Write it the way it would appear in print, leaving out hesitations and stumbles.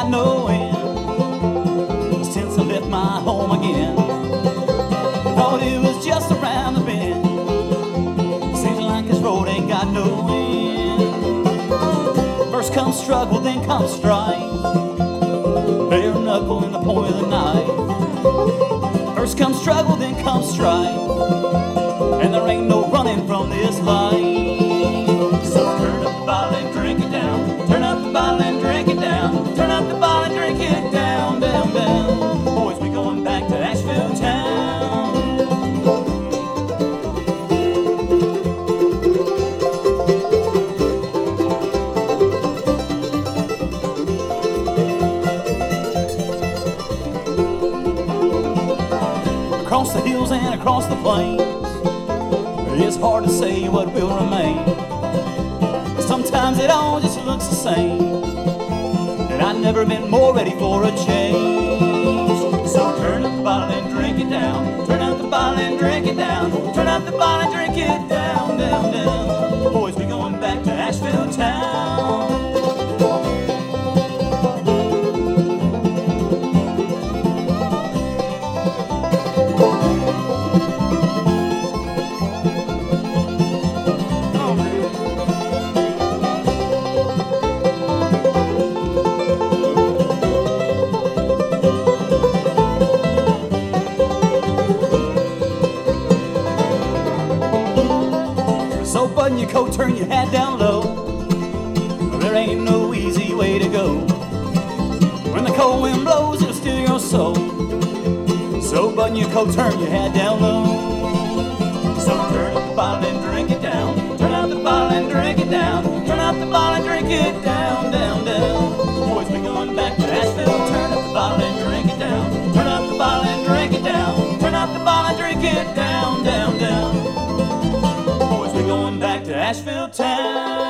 got no end since I left my home again. Thought it was just around the bend. Seems like this road ain't got no end. First comes struggle, then comes strife. Bare knuckle in the point of the knife. First comes struggle, then comes strife, and there ain't no running from this life. So turn up the bottle and drink it down. Turn up the bottle and drink it down. Turn up the bottle and drink it down, down, down. Boys, we going back to Asheville town. Across the hills and across the plains, it's hard to say what will remain. Sometimes it all just looks the same, and I've never been more ready for a change. So turn up the bottle and drink it down. Turn up the bottle and drink it down. Turn up the bottle and drink it down, down, down. Boys, we going back to Asheville town. So button your coat, turn your hat down low. There ain't no easy way to go. When the cold wind blows, it'll steal your soul. So button your coat, turn your hat down low. So turn up the bottle and drink it down. Turn up the bottle and drink it down. Turn up the bottle and drink it down, down, down. Boys, we going back to Asheville. Turn up the bottle and drink it down. Turn up the bottle and drink it down. Turn up the bottle and drink it down, down, down. Going back to Asheville town.